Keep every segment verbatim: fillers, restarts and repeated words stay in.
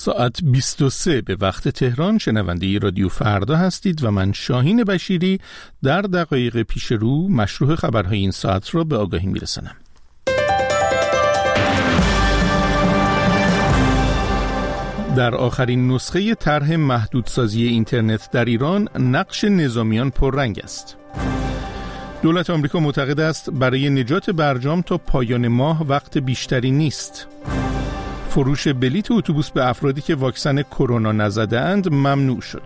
ساعت بیست و سه به وقت تهران شنونده رادیو فردا هستید و من شاهین بشیری در دقایق پیش رو مشروع خبرهای این ساعت را به آگاهی میرسانم. در آخرین نسخه طرح محدودسازی اینترنت در ایران نقش نظامیان پررنگ است. دولت آمریکا معتقد است برای نجات برجام تا پایان ماه وقت بیشتری نیست. فروش بلیت اتوبوس به افرادی که واکسن کرونا نزده‌اند ممنوع شد.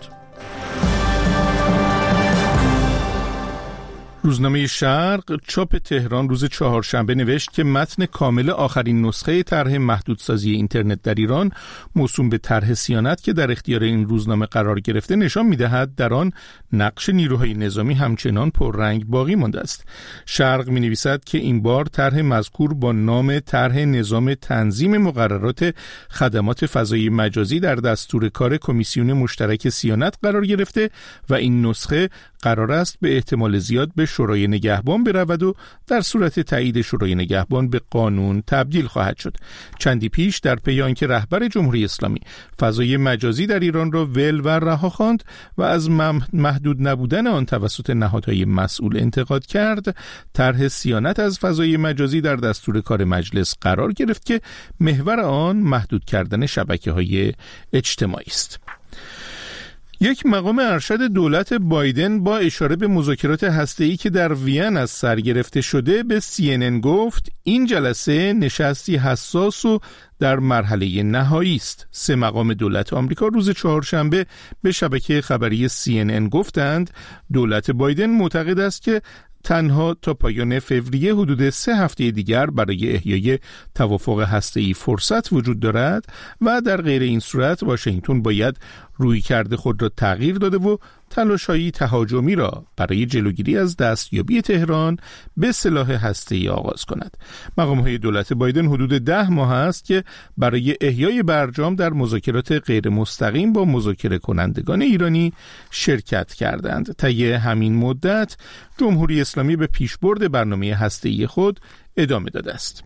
روزنامه شرق چاپ تهران روز چهارشنبه نوشت که متن کامل آخرین نسخه طرح محدودسازی اینترنت در ایران موسوم به طرح صیانت که در اختیار این روزنامه قرار گرفته نشان می‌دهد در آن نقش نیروهای نظامی همچنان پررنگ باقی مانده است. شرق می‌نویسد که این بار طرح مذکور با نام طرح نظام تنظیم مقررات خدمات فضایی مجازی در دستور کار کمیسیون مشترک صیانت قرار گرفته و این نسخه قرار است به احتمال زیاد به شورای نگهبان برود و در صورت تایید شورای نگهبان به قانون تبدیل خواهد شد. چندی پیش در پی آنکه رهبر جمهوری اسلامی فضای مجازی در ایران را ول و رها خواند و از محدود نبودن آن توسط نهادهای مسئول انتقاد کرد، طرح صیانت از فضای مجازی در دستور کار مجلس قرار گرفت که محور آن محدود کردن شبکه‌های اجتماعی است. یک مقام ارشد دولت بایدن با اشاره به مذاکرات هسته‌ای که در وین از سر گرفته شده به سی ان ان گفت این جلسه نشستی حساس و در مرحله نهایی است. سه مقام دولت آمریکا روز چهارشنبه به شبکه خبری سی ان ان گفتند دولت بایدن معتقد است که تنها تا پایان فوریه حدود سه هفته دیگر برای احیای توافق هسته‌ای فرصت وجود دارد و در غیر این صورت واشنگتن باید رویکرد خود را تغییر داده و تلاش‌های تهاجمی را برای جلوگیری از دستیابی تهران به سلاح هسته‌ای آغاز کند. مقام‌های دولت بایدن حدود ده ماه است که برای احیای برجام در مذاکرات غیر مستقیم با مذاکره کنندگان ایرانی شرکت کردند. طی همین مدت جمهوری اسلامی به پیشبرد برنامه هسته‌ای خود ادامه داده است.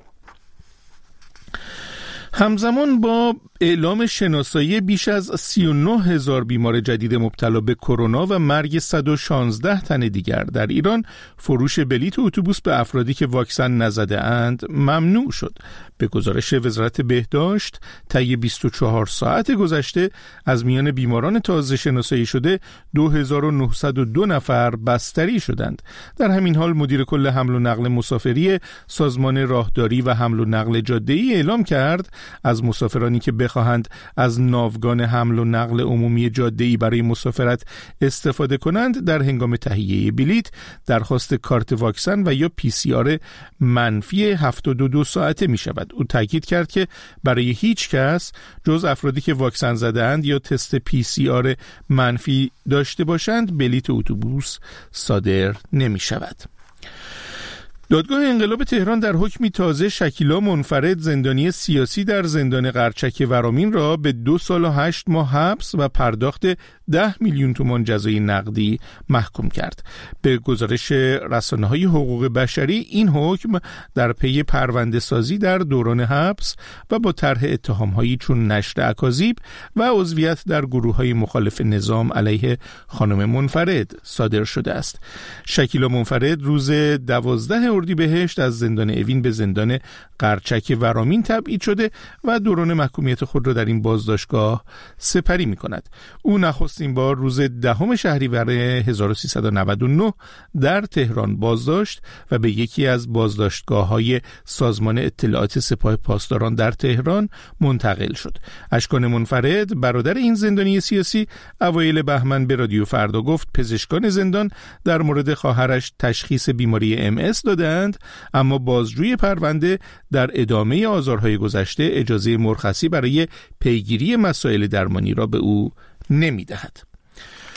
همزمان با اعلام شناسایی بیش از سی و نه هزار بیمار جدید مبتلا به کرونا و مرگ صد و شانزده تن دیگر در ایران، فروش بلیت اتوبوس به افرادی که واکسن نزده اند ممنوع شد. به گزارش وزارت بهداشت، طی بیست و چهار ساعت گذشته از میان بیماران تازه شناسایی شده دو هزار و نهصد و دو نفر بستری شدند. در همین حال مدیر کل حمل و نقل مسافری سازمان راهداری و حمل و نقل جاده‌ای اعلام کرد از مسافرانی که بخواهند از ناوگان حمل و نقل عمومی جاده‌ای برای مسافرت استفاده کنند در هنگام تهیه بلیت درخواست کارت واکسن و یا پی سی آر منفی هفتاد و دو ساعته می شود. او تاکید کرد که برای هیچ کس جز افرادی که واکسن زده‌اند یا تست پی سی آر منفی داشته باشند بلیت اتوبوس صادر نمی شود. دادگاه انقلاب تهران در حکمی تازه شکیلا منفرد زندانی سیاسی در زندان قرچک ورامین را به دو سال و هشت ماه حبس و پرداخت ده میلیون تومان جزای نقدی محکوم کرد. به گزارش رسانه‌های حقوق بشری این حکم در پی پرونده سازی در دوران حبس و با طرح اتهام‌هایی چون نشر اکاذیب و عضویت در گروه‌های مخالف نظام علیه خانم منفرد صادر شده است. شکیلا منفرد روز دوازده اردیبهشت از زندان اوین به زندان قرچک ورامین تبعید شده و دوران محکومیت خود را در این بازداشتگاه سپری می‌کند. او نخستین بار روز دهم شهریور هزار و سیصد و نود و نه در تهران بازداشت و به یکی از بازداشتگاه‌های سازمان اطلاعات سپاه پاسداران در تهران منتقل شد. اشکان منفرد برادر این زندانی سیاسی اوایل بهمن به رادیو فردا گفت پزشکان زندان در مورد خواهرش تشخیص بیماری ام اس دادند، اما بازجوی پرونده در ادامه آزارهای گذشته اجازه مرخصی برای پیگیری مسائل درمانی را به او نمی‌دهد.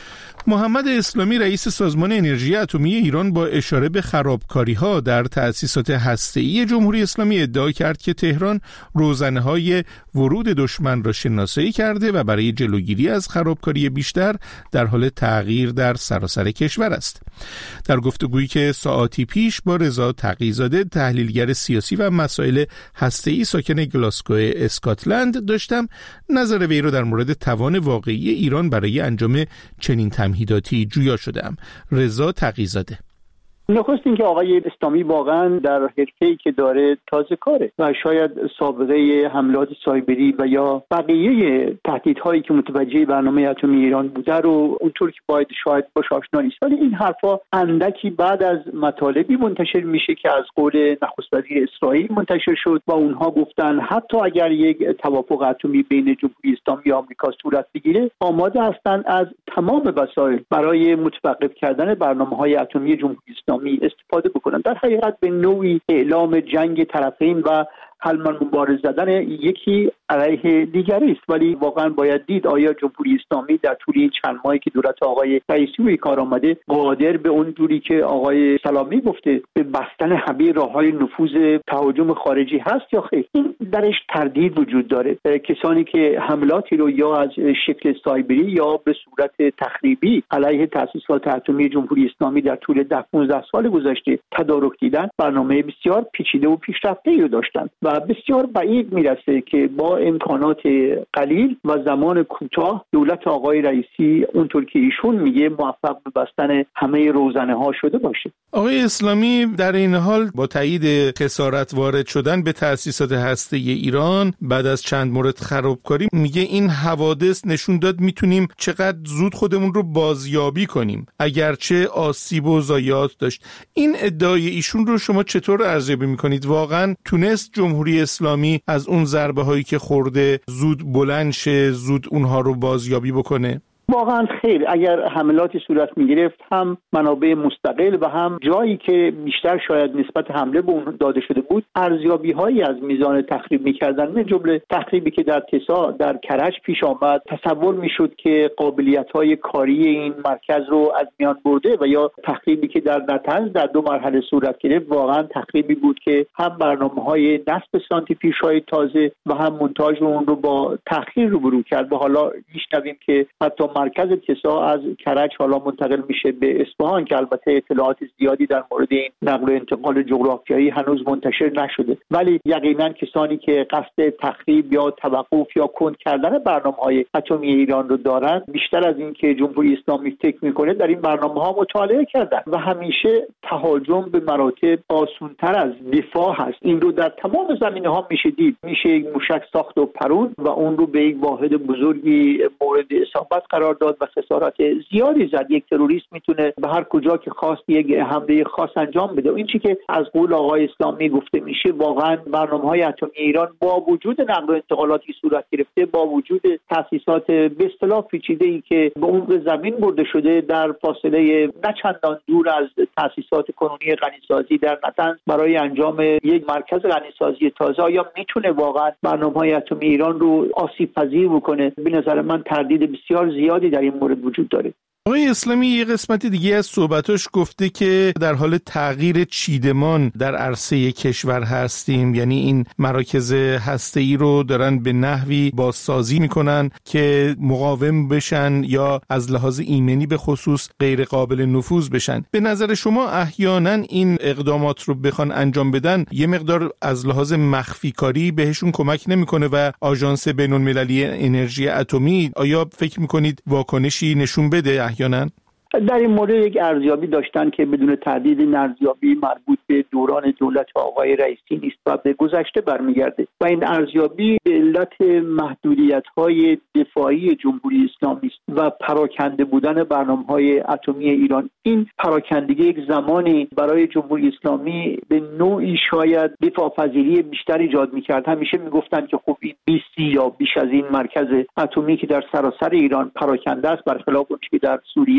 محمد اسلامی رئیس سازمان انرژی اتمی ایران با اشاره به خرابکاری‌ها در تأسیسات هسته‌ای جمهوری اسلامی ادعا کرد که تهران روزنه‌های ورود دشمن را شناسایی کرده و برای جلوگیری از خرابکاری بیشتر در حال تغییر در سراسر کشور است. در گفتگویی که ساعاتی پیش با رضا تقی‌زاده تحلیلگر سیاسی و مسائل هسته‌ای ساکن گلاسگو اسکاتلند داشتم نظر وی را در مورد توان واقعی ایران برای انجام چنین تمهیداتی جویا شدم. رضا تقی‌زاده: نخست اینکه آقای اسلامی واقعا در حرفه‌ای که داره تازه کاره و شاید سابقه حملات سایبری و یا بقیه تهدیدهایی که متوجه برنامه اتمی ایران بوده رو اونطور که باید شاید باش آشنا نیست. ولی این حرفا اندکی بعد از مطالبی منتشر میشه که از قول نخست وزیر اسرائیل منتشر شد و اونها گفتن حتی اگر یک توافق اتمی بین جمهوری اسلامی و آمریکا صورت بگیره آماده هستند از تمام وسایل برای متوقف کردن برنامه‌های اتمی جمهوری اسلامی استفاده بکنن. در حقیقت به نوعی اعلام جنگ طرفین و حلمن مبارز زدن یکی علیه دیگری است. ولی واقعا باید دید آیا جمهوری اسلامی در طول این چند ماهی که دولت آقای رئیسی روی کار آمده قادر به اون جوری که آقای سلامی گفته به بستن همه راههای نفوذ تهاجم خارجی هست یا خیر؟ این درش تردید وجود داره. کسانی که حملاتی رو یا از شکل سایبری یا به صورت تخریبی علیه تأسیسات اتمی جمهوری اسلامی در طول ده پانزده سال گذشته تدارک دیدن برنامه بسیار پیچیده و پیشرفته‌ای رو داشتن و بسیار بعید میرسه که با امکانات قلیل و زمان کوتاه دولت آقای رئیسی اونطور که ایشون میگه موفق به بستن همه روزنه ها شده باشه. آقای اسلامی در این حال با تایید خسارت وارد شدن به تأسیسات هسته‌ای ایران بعد از چند مورد خرابکاری میگه این حوادث نشون داد میتونیم چقدر زود خودمون رو بازیابی کنیم اگرچه آسیب و ضایعات داشت. این ادعای ایشون رو شما چطور ارزیابی میکنید؟ واقعا تونست جمهوری اسلامی از اون ضربه هایی که خورده زود بلند شه، زود اونها رو بازیابی بکنه؟ واقعا خیر، اگر حملاتی صورت میگرفت هم منابع مستقل و هم جایی که بیشتر شاید نسبت حمله به اون داده شده بود ارزیابی هایی از میزان تخریب میکردن. من جمله تخریبی که در تسا در کرج پیش آمد تصور میشد که قابلیت های کاری این مرکز رو از میان برده و یا تخریبی که در نطنز در دو مرحله صورت گرفت واقعا تخریبی بود که هم برنامه های نصب سانتریفیوژ های تازه و هم مونتاژ اون رو با تأخیر روبرو کرد و حالا میشنویم که حتی مرکز تسا از کرج حالا منتقل میشه به اصفهان که البته اطلاعات زیادی در مورد این نقل و انتقال جغرافیایی هنوز منتشر نشده. ولی یقینا کسانی که قصد تخریب یا توقف یا کند کردن برنامه‌های اتمی ایران رو دارند بیشتر از این که جمهوری اسلامی فکر میکنه در این برنامه‌ها مطالعه کردن و همیشه تهاجم به مراتب آسان‌تر از دفاع هست. این رو در تمام زمینه‌ها میشه دید. میشه یک موشک ساخت و پرون و اون رو به یک واحد بزرگی مورد اصابت قرار داد و خسارات زیادی زد. یک تروریست میتونه به هر کجا که خواست یک حمله خاص انجام بده. این چیزی که از قول آقای اسلامی گفته میشه واقعا برنامه‌های اتمی ایران با وجود نقل و انتقالاتی صورت گرفته، با وجود تأسیسات به اصطلاح پیچیده‌ای که به عمق زمین برده شده در فاصله نه چندان دور از تأسیسات کنونی غنیسازی در نطنز برای انجام یک مرکز غنیسازی تازه، یا میتونه واقعا برنامه‌های اتمی ایران رو آسیب پذیر بکنه؟ به نظر من تردید بسیار زیادی در این مورد وجود داره. آقای اسلامی یه قسمت دیگه از صحبتاش گفته که در حال تغییر چیدمان در عرصه کشور هستیم، یعنی این مراکز هسته‌ای رو دارن به نحوی بازسازی میکنن که مقاوم بشن یا از لحاظ ایمنی به خصوص غیر قابل نفوذ بشن. به نظر شما احیانا این اقدامات رو بخوان انجام بدن یه مقدار از لحاظ مخفی کاری بهشون کمک نمیکنه و آژانس بین‌المللی انرژی اتمی آیا فکر میکنید واکنشی نشون بده احیانا؟ در این مورد یک ارزیابی داشتن که بدون تردید این ارزیابی مربوط به دوران دولت آقای رئیسی نیست و به گذشته برمیگرده و این ارزیابی به علت محدودیت‌های دفاعی جمهوری اسلامی است و پراکنده بودن برنامه‌های اتمی ایران. این پراکندگی یک زمانی برای جمهوری اسلامی به نوعی شاید دفاع پذیری بیشتر ایجاد می‌کرد. همیشه میگفتن که خب این بیست یا بیش از این مرکز اتمی که در سراسر ایران پراکنده است برخلاف اون که در سوریه بود یا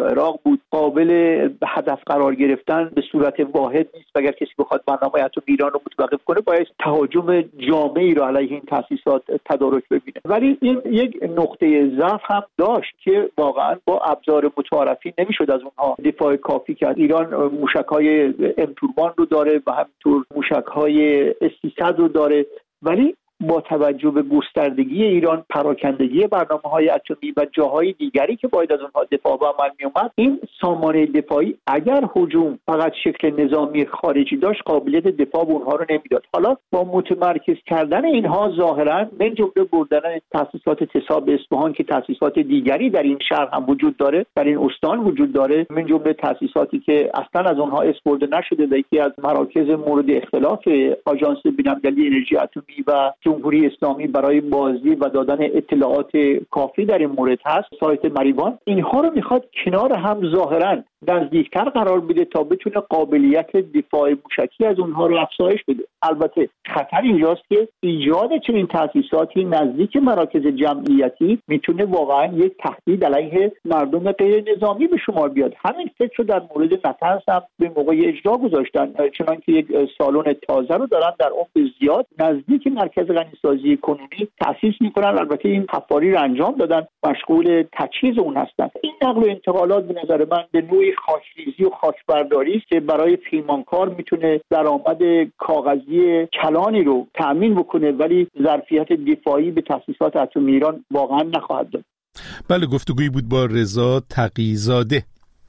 عراق بود، قابل هدف قرار گرفتن به صورت واحد نیست. اگر کسی بخواد برنامه اتم ایران رو متوقف کنه باید تهاجم جامعی رو علیه این تأسیسات تدارک ببینه. ولی این یک نقطه ضعف هم داشت که واقعا با ابزار متعارفی نمیشد از اونها دفاع کافی کرد. ایران موشک‌های ام رو داره و همینطور موشک‌های اس سیصد رو داره، ولی با توجه به گستردگی ایران، پراکندگی برنامه‌های اتمی و جاهای دیگری که باید از اونها دفاع به عمل می‌آمد، این سامانه دفاعی اگر هجوم فقط شکل نظامی خارجی داشت قابلیت دفاع به اونها رو نمیداد. حالا با متمرکز کردن اینها ظاهراً من جمله بردن تأسیسات تساب اصفهان که تأسیسات دیگری در این شهر هم وجود داره، در این استان وجود داره، من جمله تأسیساتی که اصلا از اونها اسپرده نشده و یکی از مراکز مورد اختلاف آژانس بین‌المللی انرژی اتمی و جمهوری اسلامی برای بازدید و دادن اطلاعات کافی در این مورد هست، سایت مریوان، اینها رو میخواد کنار هم ظاهراً نزدیکتر قرار بده تا بتونه قابلیت دفاع موشکی از اونها رو افزایش بده. البته خطر اینجاست که ایجاد چنین تأسیساتی نزدیک مراکز جمعیتی میتونه واقعا یک تهدید علیه مردم غیر نظامی به شمار بیاد. همین فکر رو در مورد نطنز هم به موقع اجرا گذاشتن، چنانکه یک سالن تازه رو دارن در عمق زیاد نزدیک مرکز غنیسازی کنونی تأسیس میکنن. البته این حفاری رو انجام دادن، مشغول تجهیز اون هستن. این نقل و انتقالات به نظر من به نوعی خاکریزی و خاکبرداری است که برای پیمانکار میتونه درآمد کاغذی کلانی رو تأمین بکنه، ولی ظرفیت دفاعی به تأسیسات اتمی ایران واقعا نخواهد داد. بله، گفتگویی بود با رضا تقی‌زاده.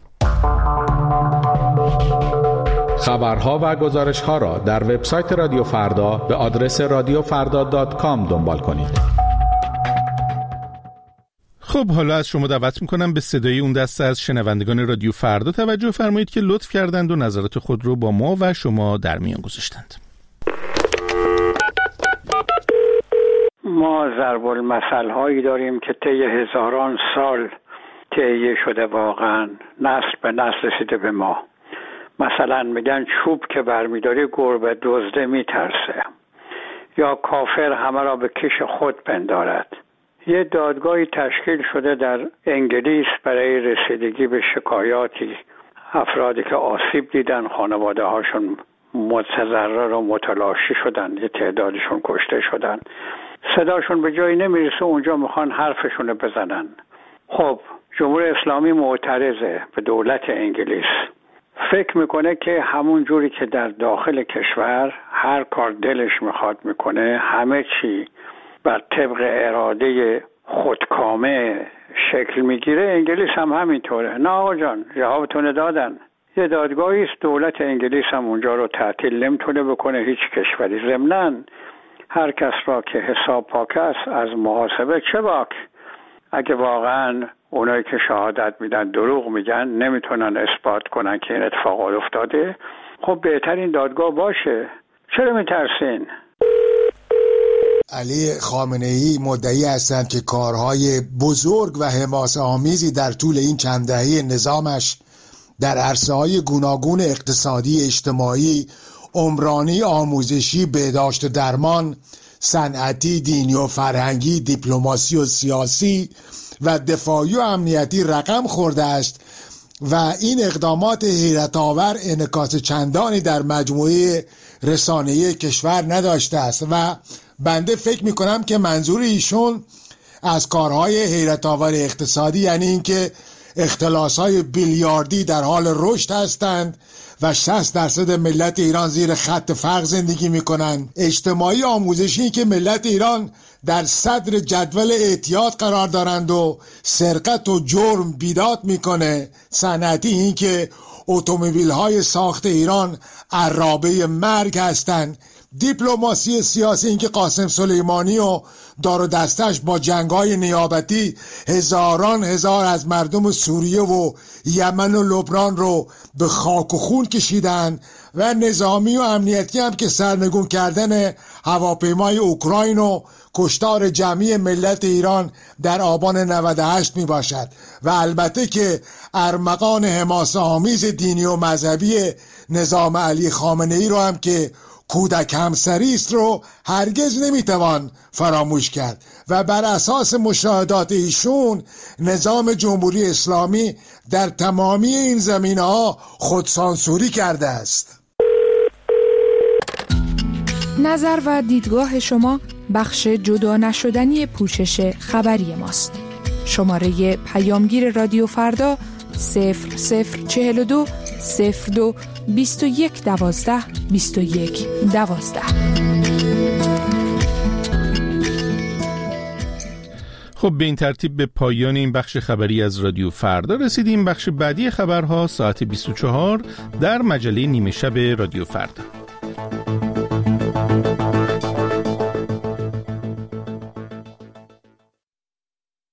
خبرها و گزارش‌ها را در وبسایت رادیو فردا به آدرس رادیو فردا دات کام دنبال کنید. خب حالا از شما دعوت میکنم به صدای اون دسته از شنوندگان رادیو فردا توجه فرمایید که لطف کردند و نظرات خود رو با ما و شما در میان گذاشتند. ما ضرب المثل هایی داریم که طی هزاران سال طی شده، واقعا نسل به نسل رسیده به ما. مثلا میگن چوب که برمیداری گربه دزده میترسه، یا کافر همه را به کش خود پندارد. یه دادگاهی تشکیل شده در انگلیس برای رسیدگی به شکایاتی افرادی که آسیب دیدن، خانواده هاشون متضرر و متلاشی شدن، یه تعدادشون کشته شدن. صداشون به جایی نمیرسه، اونجا میخوان حرفشون بزنن. خب جمهوری اسلامی معترضه به دولت انگلیس، فکر میکنه که همون جوری که در داخل کشور هر کار دلش میخواد میکنه، همه چی بر طبق اراده خودکامه شکل میگیره، انگلیس هم همینطوره. نه آقا جان، جوابتون دادن. یه دادگاهی است، دولت انگلیس هم اونجا رو تعطیل نمیتونه بکنه، هیچ کشوری. ضمناً هر کس را که حساب پاک است از محاسبه چه باک. اگه واقعاً اونایی که شهادت میدن دروغ میگن، نمیتونن اثبات کنن که این اتفاق افتاده، خب بهترین دادگاه باشه. چرا میترسین؟ علی خامنه‌ای مدعی هستند که کارهای بزرگ و حماسه‌آمیزی در طول این چند دهه نظامش در عرصه‌های گوناگون اقتصادی، اجتماعی، عمرانی، آموزشی، بهداشت و درمان، صنعتی، دینی و فرهنگی، دیپلماسی و سیاسی و دفاعی و امنیتی رقم خورده است و این اقدامات حیرت آور انعکاس چندانی در مجموعه رسانه‌ای کشور نداشته است و بنده فکر میکنم که منظور ایشون از کارهای حیرت آور اقتصادی یعنی اینکه اختلاس‌های بیلیاردی در حال رشد هستند و شصت درصد ملت ایران زیر خط فقر زندگی میکنن، اجتماعی آموزشی که ملت ایران در صدر جدول اعتیاد قرار دارند و سرقت و جرم بیداد میکنه، صنعتی این که اتومبیل‌های ساخت ایران عرابه مرگ هستند، دیپلماسی سیاسی این که قاسم سلیمانی و دار و دستش با جنگ‌های نیابتی هزاران هزار از مردم سوریه و یمن و لبنان رو به خاک و خون کشیدن و نظامی و امنیتی هم که سرنگون کردن هواپیمای اوکراین و کشتار جمعی ملت ایران در آبان نود و هشت می باشد و البته که ارمغان حماسه آمیز دینی و مذهبی نظام علی خامنه‌ای رو هم که کودک همسری است رو هرگز نمیتوان فراموش کرد و بر اساس مشاهدات ایشون نظام جمهوری اسلامی در تمامی این زمینه‌ها خودسانسوری کرده است. نظر و دیدگاه شما بخش جدا نشدنی پوشش خبری ماست. شماره پیامگیر رادیو فردا صفر صفر چهل و دو صفر دو بیست و یک دوازده بیست و یک دوازده. خب به این ترتیب به پایان این بخش خبری از رادیو فردا رسیدیم. بخش بعدی خبرها ساعت بیست و چهار در مجله نیمه شب رادیو فردا.